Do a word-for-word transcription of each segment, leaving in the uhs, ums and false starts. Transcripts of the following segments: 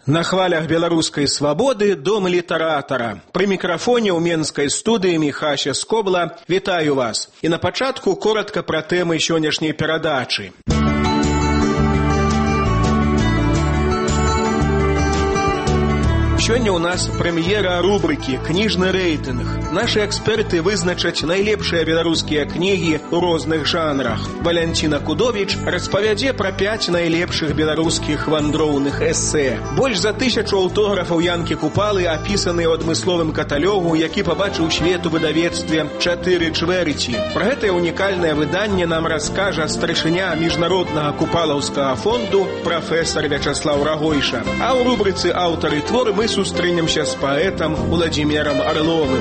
На хвалях беларускай свабоды дом літаратара. Пры мікрафоне ў менскай студыі Міхася Скобла вітаю вас. І на пачатку коротка пра тэмы сённяшняй перадачы. Сёння ў нас прэм'ера рубрыкі «Кніжны рэйтынг». Нашы эксперты вызначаць найлепшыя беларускія кнігі ў розных жанрах. Валянціна Кудовіч распавядзе пра пяць найлепшых беларускіх вандроўных эсэ. Больш за тысячу аўтографаў Янкі Купалы апісаныя ў адмысловым каталогу, які пабачыў свет у выдавецтве «Чатыры чвэрці». Пра гэтае унікальнае выданне нам раскажа старшыня міжнароднага купалаўскага фонду прафесар Вячаслаў Рагойша. А ў рубрыцы «Аўтары творы» мы сустрэнемся з паэтам Уладзімірам Арловым.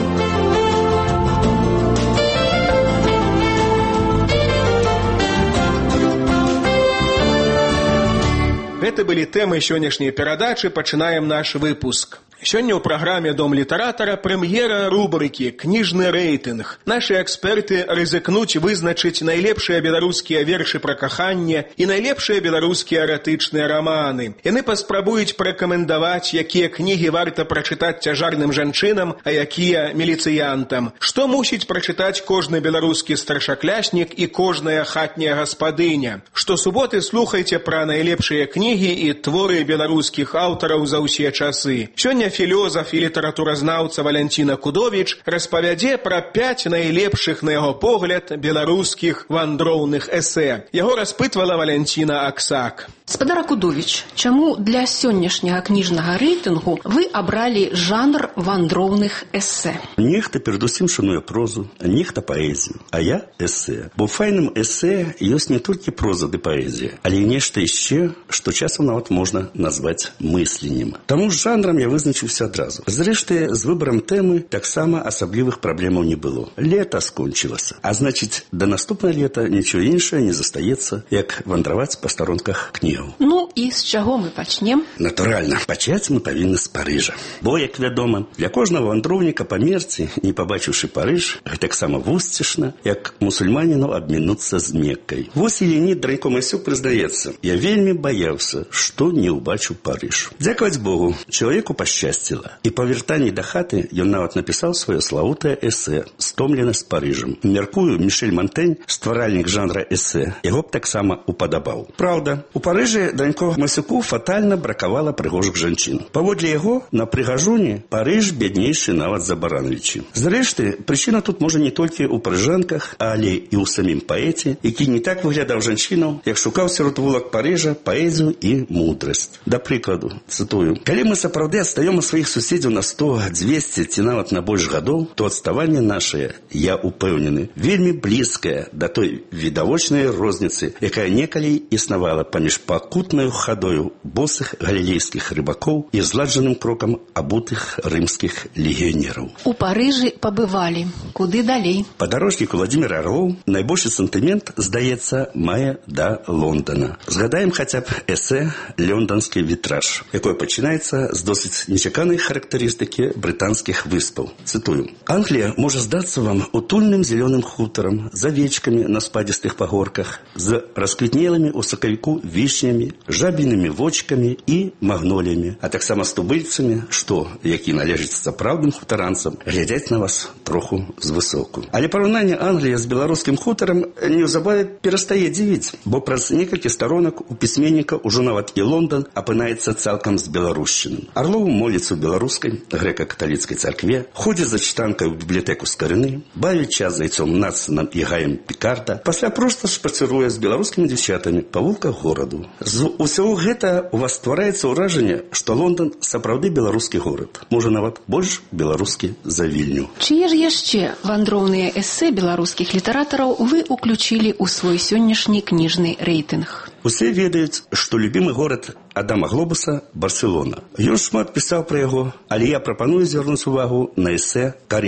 Гэта былі тэмы сённяшняй перадачы, пачынаем наш выпуск. Сёння ў праграме «Дом літаратара» прэм'ера рубрыкі «Кніжны рэйтынг». Нашы эксперты рызыкнуць вызначыць найлепшыя беларускія вершы пра каханне і найлепшыя беларускія эратычныя раманы. Яны паспрабуюць парэкамендаваць, якія кнігі варта прачытаць цяжарным жанчынам, а якія міліцыянтам. Што мусіць прачытаць кожны беларускі старшакляснік і кожная хатняя гаспадыня. Штосуботы слухайце пра найлепшыя кнігі і творы беларускіх аўтараў за ўсе часы. Сёння філёзаф і літаратуразнаўца Валянціна Кудовіч распавядзе пра пяць найлепшых, на яго погляд, беларускіх вандроўных эсэ. Яго распытвала Валянціна Аксак. Спадара Кудовіч, чаму для сённяшняга кніжнага рэйтынгу вы абралі жанр вандроўных эсэ? Нехта перадусім шануе прозу, а нехта паэзію, а я эсэ. Бо файным эсэ ёсць не толькі проза ды паэзія, але і нешта яшчэ, што часам нават можна назваць мысленнем. Таму з жанрам я вызначыўся адразу. Зрэшты, з выбарам тэмы таксама асаблівых праблемаў не было. Лета скончылася, а значыць, да наступнае лета нічого іншае не застаецца, як вандраваць па старонках кніг. Ну і з чаго мы пачнем? Натуральна, пачаць мы павінны з Парыжа. Бо, як вядома, для кожнага вандроўніка памерці, не пабачыўшы Парыж, гэтаксама вусцішна, як мусульманіну абмінуцца з Меккай. Вось і Леонід Дранько Масюк прызнаецца: я вельмі баяўся, што не ўбачыў Парыж. Дзякаваць Богу, чалавеку пашчасціла. І па вяртанні да хаты ён нават напісаў сваё славутае эсэ «Стомленасць Парыжам». Мяркую, Мішэль Монтень, стваральнік жанра эсэ, яго б таксама упадабаў. Праўда, у Парыжы Дранько Масюку фатальна бракавала прыгожых жанчын. Паводле яго, на прыгажуні Парыж бяднейшы нават за Барановичі. Зрэшты, прычына тут можа не толькі ў парыжанках, але і ў самім паэце, які не так выглядаў жанчынаў, як шукаў сярод вулак Парыжа паэзію і мудрасць. Да прыкладу, цытую: «Калі мы сапраўды адстаём ад сваіх суседзяў на сто, дзвесце ці нават на больш гадоў, то адставанне нашае, я упэўнены, вельмі блізкае да той відавочнай розніцы, якая некалі існавала паміж пакутнаю хадою босых галілейскіх рыбакоў і зладжаным крокам абутых рымскіх легіянераў». У Парыжы пабывалі. Куды далей? Падарожнік Уладзімір Арлоў найбольшы сантымент, здаецца, мае да Лондона. Згадаем хаця б эсэ «Лонданскі вітраж», якое пачынаецца з досыць нечаканай характарыстыкі брытанскіх выспаў. Цытую: «Англія можа здацца вам утульным зялёным хутарам, з авечкамі на спадзістых пагорках, з расквітнелымі ў сакавіку вішнямі, жабінымі вочкамі і магноліямі, а таксама з тубыльцамі, што, які належаць сапраўдным хутаранцам, глядзяць на вас троху звысоку». Але параўнанне Англіі з беларускім хутарам неўзабаве перастае дзівіць, бо праз некалькі старонак у пісьменніка ўжо нават і Лондан апынаецца цалкам з беларушчыным. Арлоў моліцца ў беларускай грэка-каталіцкай царкве, ходзіць за чытанкай у бібліятэку Скарыны, бавіць час з айцом Нацанам і Гаем Пікарда, пасля проста шпацыруе з беларускімі дзяўчатамі па вулках гораду. З усяго гэта у вас ствараецца ўражанне, што Лондан сапраўды беларускі горад, можа нават больш беларускі за Вільню. Чые ж яшчэ вандроўныя эсэ беларускіх літаратараў вы уключілі ў свой сённяшні кніжны рэйтынг? Усе ведаюць, што любімы горад Адама Глобуса – Барселона. Ён шмат пісаў пра яго, але я прапаную звярнуць увагу на эсэ «Каріда».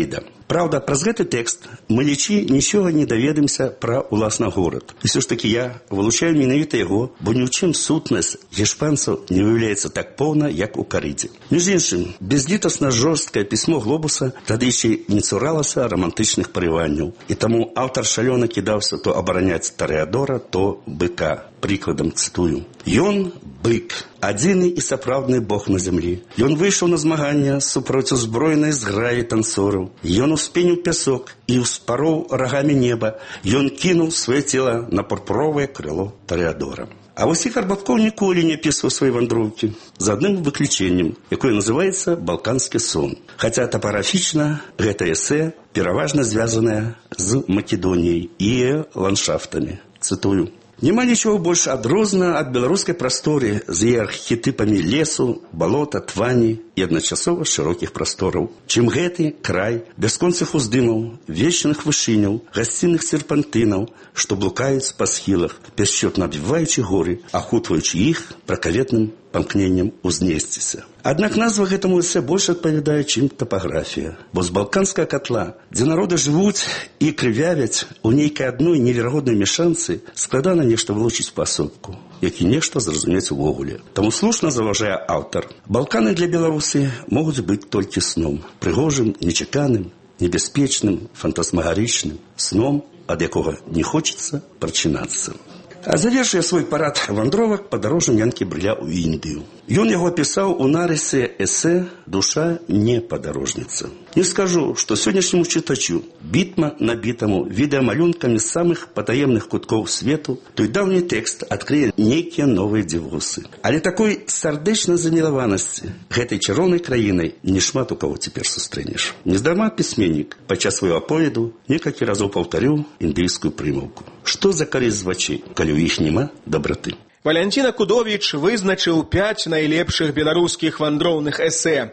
Праўда, праз гэты тэкст мы лічы нічога не даведаемся пра ўласна горад. І все ж таки я вылучаю менавіта яго, бо ні ў чым сутнасць гешпанцаў не выяўляецца так поўна, як у Карыдзе. Між іншым, безлітасна жорсткае пісьмо Глобуса тады яшчэ не цуралася романтычных парыванняў. І таму аўтар шалёна кідаўся то абараняць Тарэадора, то быка. Прыкладам цытую. Ён бык, адзіны і сапраўдны бог на зямлі. Ён выйшаў на змагання супроць узброенай зграі танцораў. Ён успеніў пясок і ўспароў рагамі неба. Ён кінуў сваё цела на пурпуровае крыло Тарэадора. А вось Ігар Бабкоў ніколі не апісваў свае вандроўкі, з адным выключэннем, якое называецца «Балканскі сон». Хаця тапаграфічна гэта эсэ пераважна звязанае з Македоніяй і ландшафтамі. Цытую. Няма нічого больш адрозна ад беларускай прасторы з яе архетыпамі лесу, балота, твані і адначасова шырокіх прастораў, чым гэты край бясконцых уздымаў, вечных вышыняў, гасцінных серпантынаў, што блукаюць па схілах, бясчотна абвіваючы горы, ахутваючы іх пракаветным памкненнем узнесціся. Аднак назва гэтаму эсэ больш адпавядае, чым тапаграфія. Бо з балканскага катла, дзе народы жывуць і крывявяць у нейкай адной неверагоднай мяшанцы, складана нешта вылучыць паасобку, як і нешта зразумець увогуле. Таму слушна заўважае аўтар. Балканы для Беларусі могуць быць толькі сном, прыгожым, нечаканым, небяспечным, фантасмагарычным, сном, ад якога не хочацца прачынацца. А завершуе свой парад вандровак падарожжам Янкі Брыля ў Індыю. Ён яго пісаў у нарысе эсэ «Душа не падарожніца». Не скажу, што сённяшняму чытачу, бітма набітаму відэамалюнкамі самых патаемных куткоў свету, той даўні тэкст адкрые нейкія новыя дзівосы. Але такой сардэчнай замілаванасці гэтай чароўнай краінай нешмат у каго цяпер сустрэнеш. Нездарма пісьменнік падчас свайго аповеду некалькі разоў паўтарыў індыйскую прымаўку. Што за карысць з вачэй, калі ў іх няма дабраты? Валянціна Кудовіч вызначыў пяць найлепшых беларускіх вандроўных эсэ.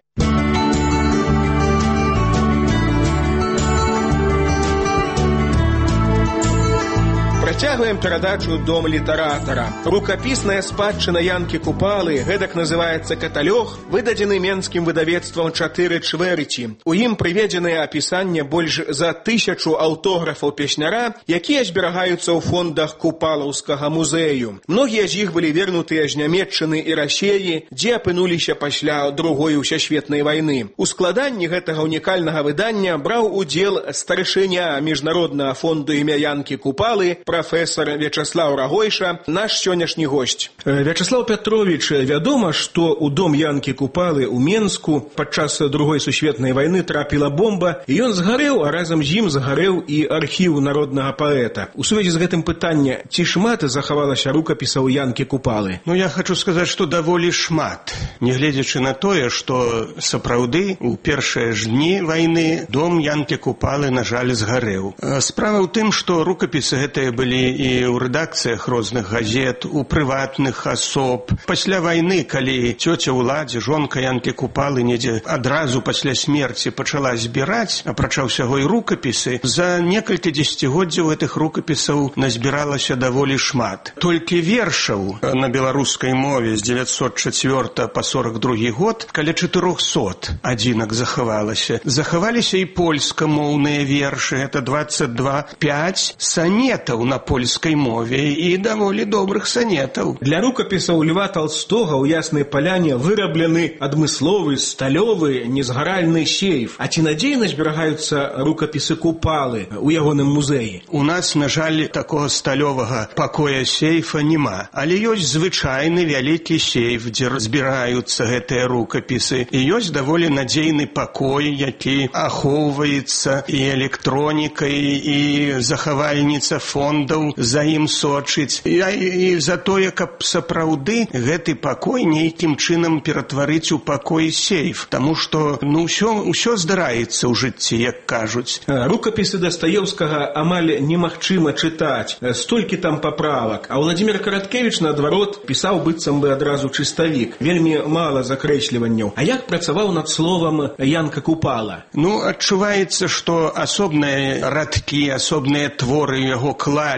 Працягваем перадачу «Дом літаратара». Рукапісная спадчына Янкі Купалы, гэтак называецца каталог, выдадзены менскім выдавецтвам «Чатыры чвэрці». У ім прыведзеныя апісанне больш за тысячу аўтографаў песняра, якія зберагаюцца ў фондах Купалаўскага музею. Многія з іх былі вернутыя з Нямецчыны і Расеі, дзе апынуліся пасля Другой усесветнай вайны. У складанні гэтага унікальнага выдання браў удзел старшыня міжнароднага фонду імя Янкі Купалы, прафесор Вячаслаў Рагойша, наш сённяшні госць. Вячаслаў Пятрович, вядома, што ў дом Янкі Купалы ў Менску падчас Другой сусветнай вайны трапіла бомба, і ён згарэў, а разам з ім згарэў і архіў народнага паэта. У сувязі з гэтым пытання, ці шмат захавалася рукапісаў Янкі Купалы? Ну, я хочу сказаць, што даволі шмат. Нягледзячы на тое, што сапраўды у першыя ж дні вайны дом Янкі Купалы, на жаль, згарэў. Справа ў тым, што рукапісы гэтыя былі і ў рэдакцыях розных газет, у прыватных асоб. Пасля вайны, калі цёця ўладзе, жонка Янкі Купалы недзе адразу пасля смерці пачала збіраць, апрача ўсяго і рукапісы, за некалькі дзесяцігоддзяў гэтых рукапісаў назбіралася даволі шмат. Толькі вершаў на беларускай мове з дзевяцьсот чацвёртага па сорак другі год каля чатырохсот адзінак захавалася. Захаваліся і польскамоўныя вершы, гэта дваццаць два, пяць санетаў на польскай мове і даволі добрых санетаў. Для рукапісаў Льва Толстога ў Яснай Паляне выраблены адмысловы, сталёвы, незгаральны сейф. А ці надзейна зберагаюцца рукапісы Купалы ў ягоным музеі? У нас, на жаль, такога сталёвага пакоя сейфа няма. Але ёсць звычайны вялікі сейф, дзе збіраюцца гэтыя рукапісы. І ёсць даволі надзейны пакой, які ахоўваецца і электронікай, і захавальніца фондаў за ім сочыць. І, і за тое, каб сапраўды гэты пакой нейкім чынам ператварыць у пакой сейф. Таму што, ну, ўсё, ўсё здараецца ў жыцці, як кажуць. Рукапісы Дастаеўскага амаль немагчыма чытаць. Столькі там паправак. А Владзімір Караткевіч, наадварот, пісаў быццам бы адразу чыставік. Вельмі мала закрэсліванняў. А як працаваў над словам Янка Купала? Ну, адчуваецца, што асобныя радкі, асобныя творы яго клалі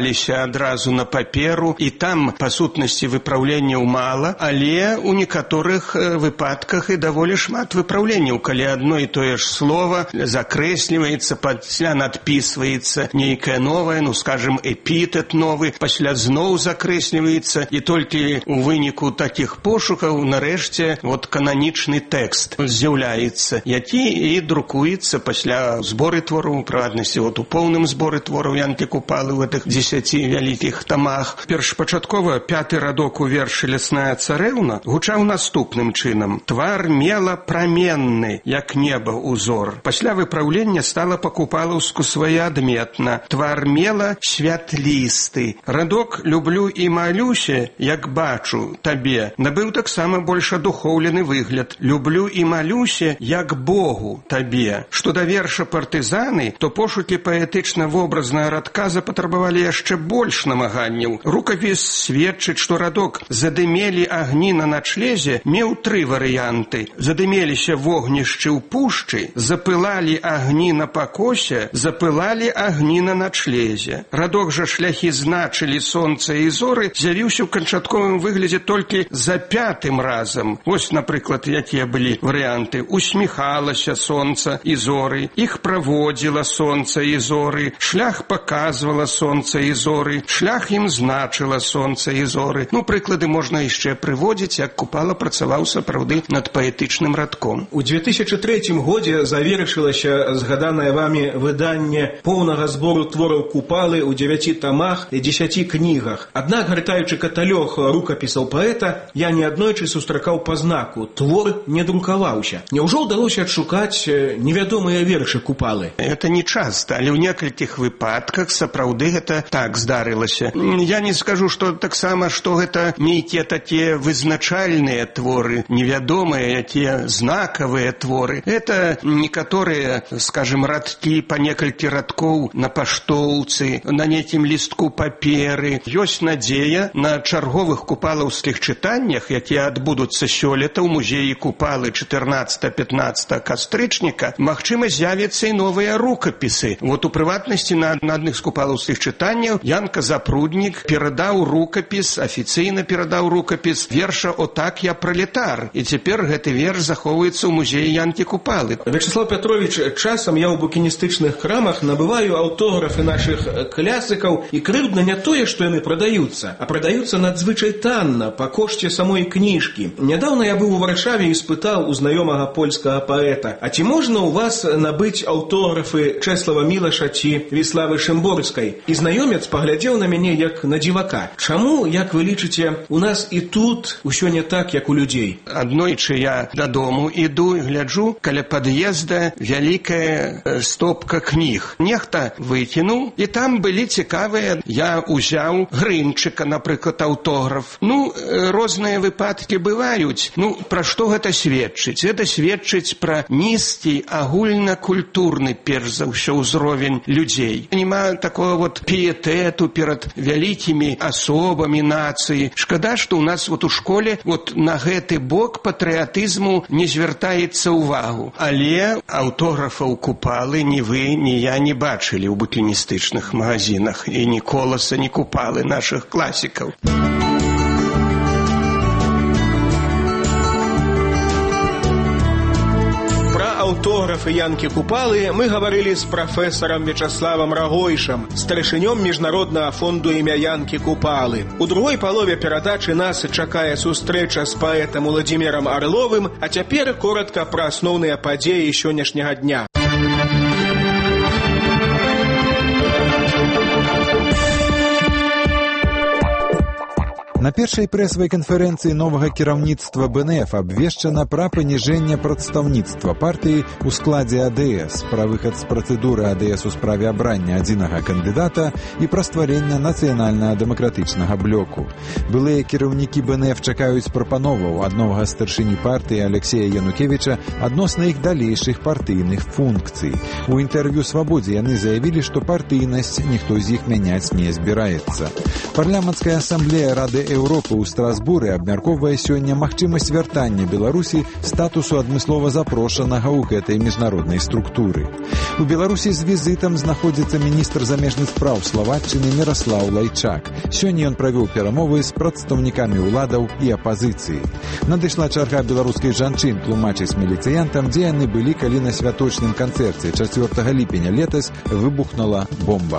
перакладаліся адразу на паперу, і там, па сутнасці, выпраўленняў мала, але ў некаторых выпадках і даволі шмат выпраўленняў, калі адно і тое ж слова закрэсліваецца, пасля надпісваецца нейкае новае, ну, скажем, эпітэт новы, пасля зноў закрэсліваецца, і толькі у выніку такіх пошукаў нарэшце вот кананічны тэкст з'яўляецца, які і друкуецца пасля зборы твораў, у прыватнасці вот у поўным зборы твораў Янкі Купалы ў гэтых дзесяці вялікіх тамах. Першапачаткова пяты радок у вершы «Лясная царэўна» гучаў наступным чынам: «Твар мела праменны, як неба узор». Пасля выпраўлення стала па-купалаўску своеадметна: «Твар мела святлісты». Радок «Люблю і малюся, як бачу табе» набыў таксама больш адухоўлены выгляд: «Люблю і малюся, як Богу табе». Што да верша «Партызаны», то пошукі паэтычна-вобразнага радка запатрабавалі яшчэ больш намаганняў. Рукапіс сведчыць, што радок «Задымелі агні на начлезе» меў тры варыянты: задымеліся вогнішчы ў пушчы, запылалі агні на пакосе, запылалі агні на начлезе. Радок жа «Шляхі значылі сонца і зоры» з'явіўся ў канчатковым выглядзе толькі за пятым разам. Вось, напрыклад, якія былі варыянты: «Усміхалася сонца і зоры», «Іх праводзіла сонца і зоры», «Шлях паказвала сонца і зоры», «Шлях ім значыла сонца і зоры». Ну, прыклады можна яшчэ прыводзіць, як Купала працаваў сапраўды над паэтычным радком. У две тысячи третьем годзе завершылася згаданае вамі выданне поўнага збору твораў Купалы ў дзевяці тамах і дзесяці кнігах. Аднак, гартаючы каталог рукапісаў паэта, я неаднойчы сустракаў па знаку: твор не друкаваўся. Няўжо ўдалося адшукаць невядомыя вершы Купалы? Это не часта, але ў некалькіх выпадках сапраўды гэта так здарылася. Я не скажу, што таксама, што гэта нейкія такія вызначальныя творы, невядомыя, якія знакавыя творы. Это некаторыя, скажем, радкі па некалькі радкоў на паштоўцы, на нейкім лістку паперы. Ёсць надзея на чарговых купалаўскіх чытаннях, якія адбудуцца сёлета ў музеі Купалы чатырнаццатага-пятнаццатага кастрычніка, магчыма, з'явяцца і новыя рукапісы. Вот у прыватнасці на, на адных з купалаўскіх чытанняў Янка Запруднік перадаў рукапіс, афіцыйна перадаў рукапіс верша «О так я пролетар». І цяпер гэты верш захоўваецца ў музеі Янкі Купалы. Вячеслав Петрович, часам я ў букіністычных крамах набываю аўтографы нашых клясыкаў, і крыўдна не тое, што яны прадаюцца, а прадаюцца надзвычай танна, па кошце самой кніжкі. Нядаўна я быў у Варшаве і спытаў у знаёмага польскага паэта: а ці можна ў вас набыць аўтографы Чэслава Мілаша ці Віславы Шымборскай? І знаёмец паглядзеў на мяне як на дзівака. Чаму, як вы лічыце, у нас і тут усё не так, як у людзей? Аднойчы я дадому іду і гляджу, каля пад'езда вялікая стопка кніг. Нехта выкінуў, і там былі цікавыя. Я узяў Грынчыка, напрыклад, аўтограф. Ну, розныя выпадкі бываюць. Ну, пра што гэта сведчыць? Гэта сведчыць пра нізкі агульнакультурны, перш за ўсё, узровень людзей. Нема такого вот піетэту перад вялікімі асобамі нацыі. Шкада, што ў нас вот у школе вот на гэты бок патрыятызму не звяртаецца ўвагу. Але аўтографаў Купалы ні вы, ні я не бачылі ў букіністычных магазинах, і ні Коласа, ні Купалы нашых класікаў. Аўтографы Янкі Купалы мы гаварылі з прафесарам Вячаславам Рагойшам, старшынём міжнароднага фонду імя Янкі Купалы. У другой палове перадачы нас чакае сустрэча з паэтам Уладзімірам Арловым, а цяпер коратка пра асноўныя падзеі сённяшняга дня. На першай прэсавай канферэнцыі новага кіраўніцтва бэ эн эф абвешчана пра паніжэнне прадстаўніцтва партыі ў складзе а дэ эс, пра выхад з працэдуры а дэ эс у справе абрання адзінага кандыдата і пра стварэнне нацыянальна-дэмакратычнага блоку. Былыя кіраўнікі бэ эн эф чакаюць прапановаў ад новага старшыні партыі Алексея Янукевіча адносна іх далейшых партыйных функцый. У інтэрв'ю «Свабодзе» яны заявілі, што партыйнасць ніхто з іх мяняць не збіраецца. Парламенцкая асамблея Рады Еўропы ў Страсбуры абмяркоўвае сёння магчымасць вяртання Беларусі статусу адмыслова запрошанага ў гэтай міжнароднай структуры. У Беларусі з візітам знаходзіцца міністр замежных спраў Славаччыны Міраслаў Лайчак. Сёння ён правёў перамовы з прадстаўнікамі ўладаў і апазіцыі. Надышла чарга беларускіх жанчын тлумачыць міліцыянтам, дзе яны былі, калі на святочным канцэрце чацвёртага ліпеня летась выбухнула бомба.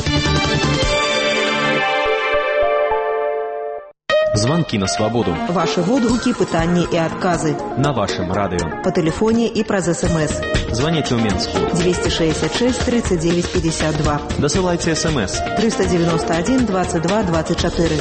Звонки на свободу. Ваши водгуки, пытания и отказы. На вашем радио. По телефоне и праз СМС. Звоните в Минск. двести шестьдесят шесть тридцать девять пятьдесят два. Досылайте СМС. триста девяносто один двадцать два двадцать четыре.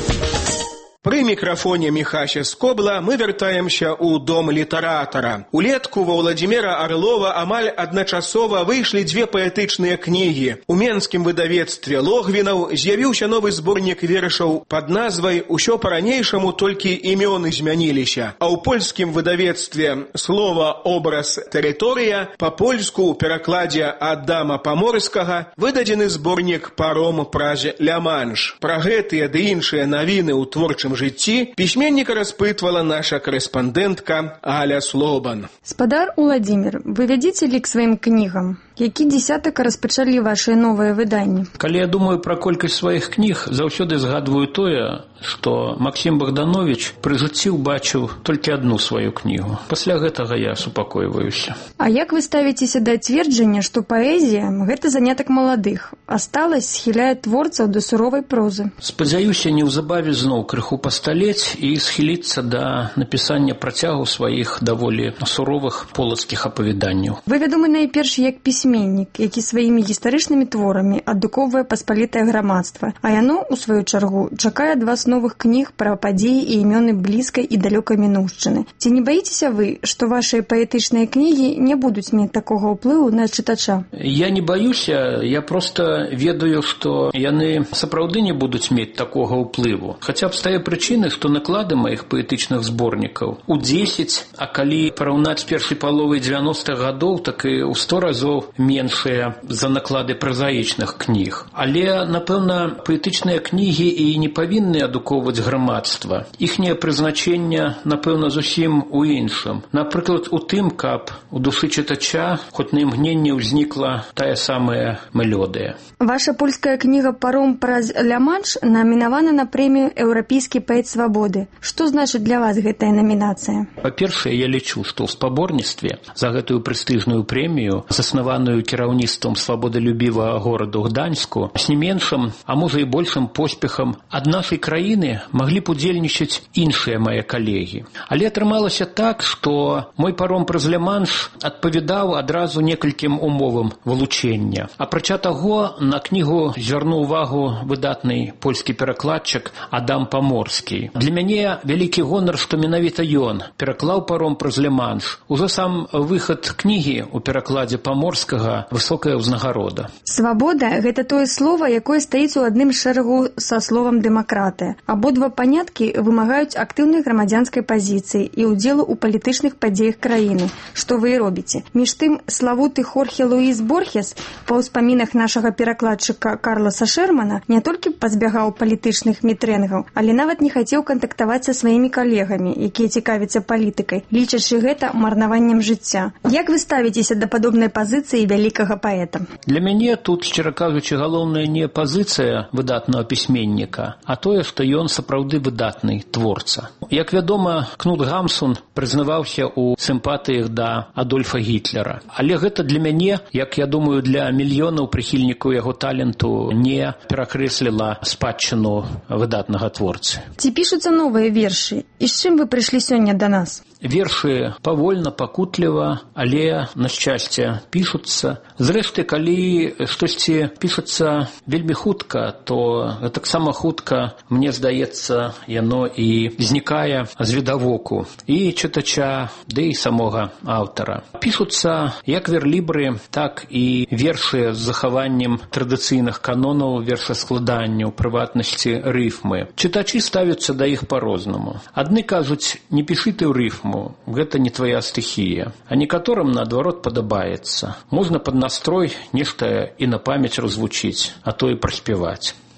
Пры мікрафоне Міхася Скобла мы вяртаемся ў дом літаратара. Улетку ва Владзіміра Арлова амаль адначасова выйшлі дзве паэтычныя кнігі. У менскім выдавецтве Логвінаў з'явіўся новы зборнік вершаў пад назвай «Усё па-ранейшаму, толькі імёны змяніліся». А ў польскім выдавецтве «Слова, образ, тэрыторыя» па-польску ў перакладзе Адама Паморскага выдадзены зборнік «Паром праз Ля-Манш». Пра гэтыя ды іншыя навіны ў творчым жыцці пісьменніка распытвала наша корэспандэнтка Аля Слобан. Спадар Уладзімір, вы вядзіце лік сваім кнігам? Які дзесятак распачалі вашыя новыя выданні? Калі я думаю пра колькасць сваіх кніг, заўсёды згадваю тое, што Максім Богданович пры жыцці ўбачыў толькі адну сваю кнігу. Пасля гэтага я супакойваюся. А як вы ставіцеся да цверджання, што паэзія – гэта занятак маладых, а сталасць схіляе творцаў да суровай прозы? Спадзяюся, неўзабаве зноў крыху пасталець і схіліцца да напісання працягу сваіх даволі суровых полацкіх апавяданняў. Вы вядомы найперш як пісьменнік, які сваімі гістарычнымі творамі адукоўвае паспалітае грамадства, а яно, у сваю чаргу, чакае ад вас новых кніг пра падзеі і імёны блізкай і далёкай мінуўшчыны. Ці не баіцеся вы, што вашыя паэтычныя кнігі не будуць мець такога ўплыву на чытача? Я не баюся, я проста ведаю, што яны сапраўды не будуць мець такога ўплыву. Хаця б з тае прычыны, што наклады маіх паэтычных зборнікаў у дзесяць, а калі параўнаць з першай паловай дзевяностых гадоў, так і ў сто разоў меншыя за наклады празаічных кніг. Але, напэўна, паэтычныя кнігі і не павінны адукоўваць грамадства. Іхняе прызначэнне, напэўна, зусім у іншым. Напрыклад, у тым, каб у душы чытача хоць на імгненне ўзнікла тая самая мелодыя. Ваша польская кніга «Паром праз Ля-Манш» намінавана на прэмію «Еўрапейскі паэт свабоды». Што значыць для вас гэтая намінацыя? Па-першае, я лічу, што ў спаборніцтве за гэтую прэстыжную прэмію, заснаваную кіраўніцтвам свабодалюбівага гораду Гданьску, з не меншым, а можа і большым поспехам ад нашай краіны маглі б удзельнічаць іншыя мае калегі. Але атрымалася так, што мой паром праз Ля-Манш адпавядаў адразу некалькім умовам вылучэння. Апрача таго, на кнігу звярнуў увагу выдатны польскі перакладчык Адам Паморскі. Для мяне вялікі гонар, што менавіта ён пераклаў паром праз Ля-Манш. Ужо сам выхад кнігі ў перакладзе Паморскага высокая ўзнагарода. Свабода – гэта тое слова, якое стаіць у адным шэрагу са словам дэмакратыя. Абодва паняткі вымагаюць актыўнай грамадзянскай пазіцыі і ўдзелу ў палітычных падзеях краіны, што вы і робіце. Між тым, славуты Хорхе Луіс Борхес па ўспамінах нашага перакладчыка Карласа Шермана не толькі пазбягаў палітычных мітрэнгаў, але нават не хацеў кантактаваць са сваімі калегамі, якія цікавяцца палітыкай, лічачы гэта марнаваннем жыцця. Як вы ставіцеся да падобнай пазіцыі вялікага паэта? Для мяне тут, шчыра кажучы, галоўная не пазіцыя выдатнага пісьменніка, а тое, што ён сапраўды выдатны творца. Як вядома, Кнут Гамсун прызнаваўся ў сімпатыях да Адольфа Гітлера. Але гэта для мяне, як я думаю, для мільёнаў прыхільнікаў яго таленту не перакрэсліла спадчыну выдатнага творцы. Ці пішуцца новыя вершы? І з чым вы прыйшлі сёння да нас? Вершы павольна, пакутліва, але, на шчасце, пішуцца. Зрэшты, калі штосьці пішацца вельмі хутка, то таксама хутка, мне здаецца, яно і знікае з відавоку і чытача, ды і самога аўтара. Пішуцца як верлібры, так і вершы з захаваннем традыцыйных канонаў вершаскладання, у прыватнасці рыфмы. Чытачы ставяцца да іх па-рознаму. Адны кажуць, не пішы ты ў рыфму, гэта не твоя стыхія. А некаторым, наадварот, падабаецца. Можна пад настрой нешта і на памяць развучыць, а то і праспяваць.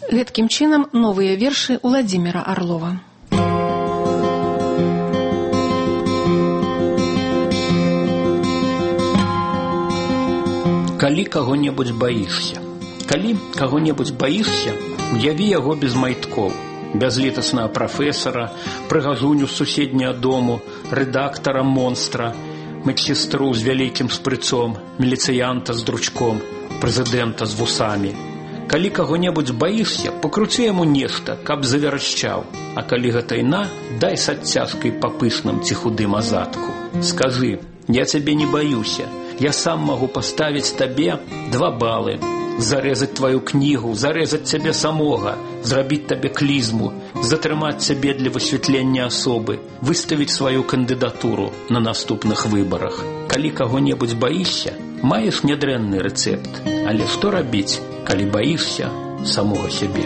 Гэткім чынам новыя вершы Уладзіміра Арлова. Калі каго-небудзь баішся. Калі каго-небудзь баішся, уяві яго без майткоў, бязлітаснага прафесара, прыгазуню з суседняга дому, рэдактара монстра, медсестру з вялікім спрыцом, міліцыянта з дручком, прэзідэнта з вусамі. Калі каго-небудзь баішся, пакруці яму нешта, каб завярашчаў, а калі гэта іна, дай с адцяжкай па пышным ці худым азадку. Скажы, я цябе не баюся, я сам магу паставіць табе два балы, зарэзаць твою кнігу, зарэзаць цябе самога, зрабіць табе клізму, затрымаць цябе для высвятлення асобы, выставіць сваю кандыдатуру на наступных выбарах. Калі каго-небудзь баішся, маеш нядрэнны рэцэпт, але што рабіць, калі баішся самога сябе?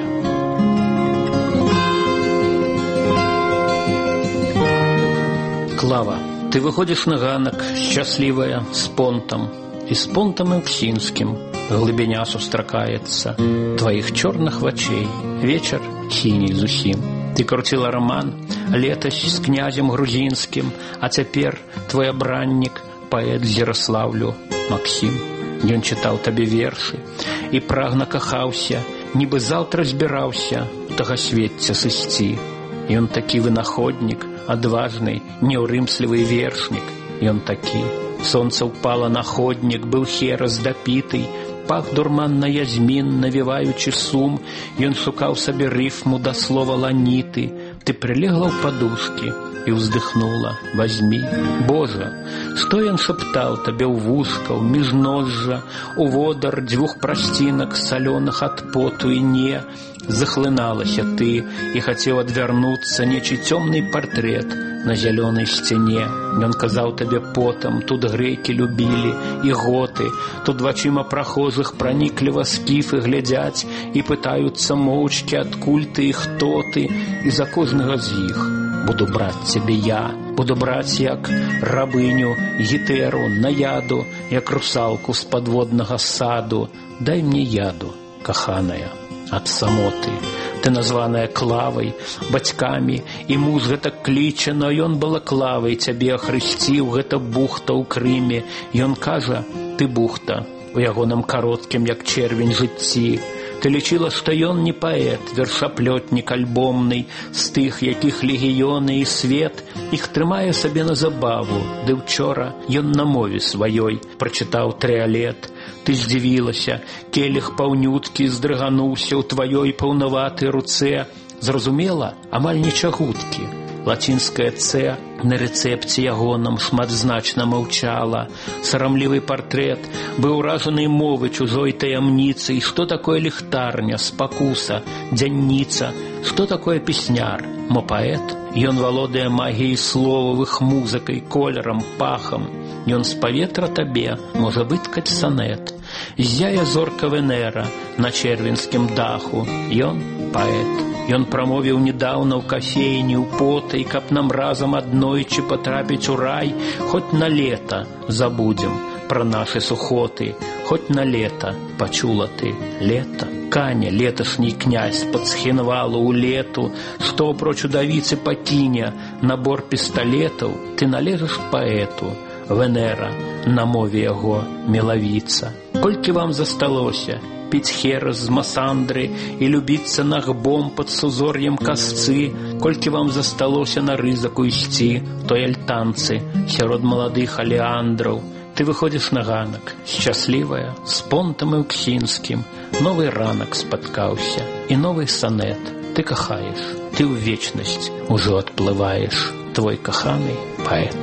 Клава, ты выходзіш на ганак, шчаслівая, з понтам, і з понтам Еўксінскім. Глыбіня сустракаецца тваіх чорных вачэй, вечар сіний зусім. Ты круціла роман летась з князем грузінскім, а цяпер твой абраннік, паэт з Ярослаўлю Максім. Ён чытаў табе вершы і прагна кахаўся, нібы заўтра збіраўся тагасвецця сысці. Ён такі вынаходнік, адважны, неўрымслівы вершнік. Ён такі. Сонца ўпала на ходнік, быў херас дапіты, пах дурманна язмін, навіваючы сум. Ён шукаў сабе рыфму да слова ланіты. Ты прилегла ў падушкі і ўздыхнула: возьми. Божа, што ён шаптаў табе ў вушка, ў міжножжа, у водар дзвюх прасцінак салёных ад поту і не. Захлыналася ты і хацеў адвярнуцца нечы цёмны партрэт на зялёнай сцяне. Ён казаў табе потам: тут грэкі любілі і готы, тут вачыма прахожых пранікліва скіфы глядзяць і пытаюцца моўчкі, адкуль ты і хто ты, і за кожнага з іх буду браць цябе я, буду браць як рабыню гітэру на яду, як русалку з падводнага саду. Дай мне яду, каханая, ад самоты. Ты названая Клавай, бацькамі, і муж гэтак кліча, но ён балаклавай цябе ахрысціў, гэта бухта ў Крыме. Ён кажа: ты бухта, у ягоным кароткім, як чэрвень, жыцці. Ты лічыла, што ён не паэт, вершаплётнік альбомны, з тых, якіх легіёны і свет, іх трымае сабе на забаву. Ды учора ён на мове сваёй прачытаў трыалет. Ты здзівілася, келіх паўнюткі здрыгануўся ў тваёй паўнаватай руцэ. Зразумела, амаль не чагуткі. Лацінскае «Ц» на рэцэпце ягоным шматзначна маўчала. Сарамлівы партрэт быў уражаны мовы чужой таямніцы. І што такое ліхтарня, спакуса, дзянніца? Што такое песняр? Мо паэт? Ён валодае магіяй словавых, музыкай, колерам, пахам. Ён з паветра табе можа выткаць санет. Ззяе зорка Венера на чэрвенскім даху. Ён паэт. Ён прамовіў недаўна ў кафейні, ў потай, каб нам разам аднойчы патрапіць у рай. Хоць на лета забудзем пра нашы сухоты, хоць на лета пачула ты лета. Каня, леташні князь пад схінвалу ў лету, што апроч удавіцы пакіне набор пісталетаў. Ты належыш паэту, Венера, на мове яго мелавіца. Колькі вам засталося піць херас з масандры і любіцца нагбом пад сузор'ем касцы? Колькі вам засталося на рызыку ісці той альтанцы сярод маладых алеандраў? Ты выходзіш на ганак, шчаслівая, з понтам Еўксінскім. Новы ранак спаткаўся і новы санет. Ты кахаеш, ты ў вечнасць ужо адплываеш. Твой каханы паэт.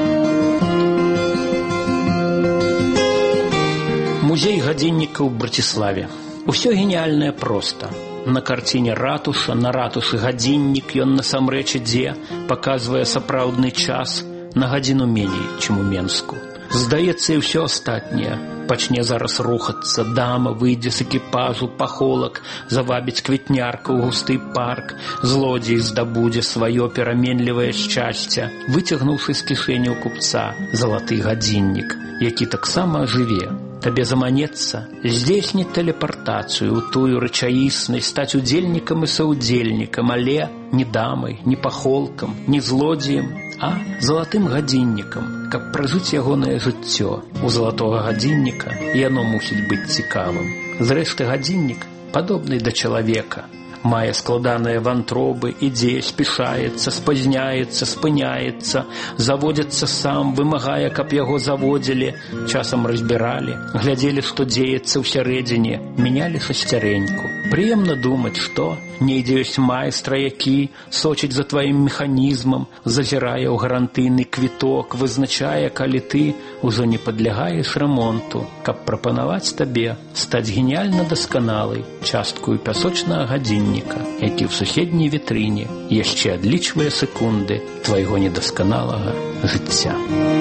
Музей гадзінніка ў Браціславе. Усё геніяльнае проста. На карціне ратуша, на ратушы гадзіннік, ён насамрэч ідзе, паказвае сапраўдны час на гадзіну меней, чым у Менску. Здаецца, і ўсё астатняе пачне зараз рухацца. Дама выйдзе з экіпажу, пахолак завабіць квітнярка ў густы парк. Злодзей здабудзе сваё пераменлівае шчасце, выцягнуўшы з кішэні ў купца залаты гадзіннік, які таксама ажыве табе заманецца здзейсніць тэлепартацыю ў тую рэчаіснасць, стаць удзельнікам і саўдзельнікам, але не дамай, не пахолкам, не злодзеем, а залатым гадзіннікам, каб пражыць ягонае жыццё. У залатога гадзінніка яно мусіць быць цікавым. Зрэшты, гадзіннік падобны да чалавека. Мае складаныя вантробы, ідзе, спішаецца, спазняецца, спыняецца, заводзіцца сам, вымагае, каб яго заводзілі, часам разбіралі, глядзелі, што дзеецца ўсярэдзіне, мянялі шасцярэньку. Прыемна думаць, што недзе ёсць майстра, які сочыць за тваім механізмам, зазірае ў гарантыйны квіток, вызначае, калі ты ўжо не падлягаеш рамонту, каб прапанаваць табе стаць геніяльна дасканалай часткаю пясочнага гадзінніка, які ў суседняй вітрыне яшчэ адлічвае секунды твайго недасканалага жыцця.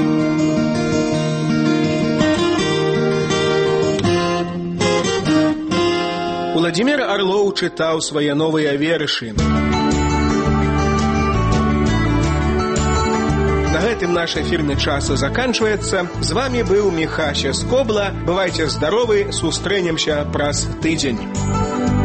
Владимир Орлов чытаў свае новыя вершы. На гэтым наш эфірны час заканчваецца. З вами быў Міхася Скобла. Бывайце здаровы, сустрэнемся праз тыдзень.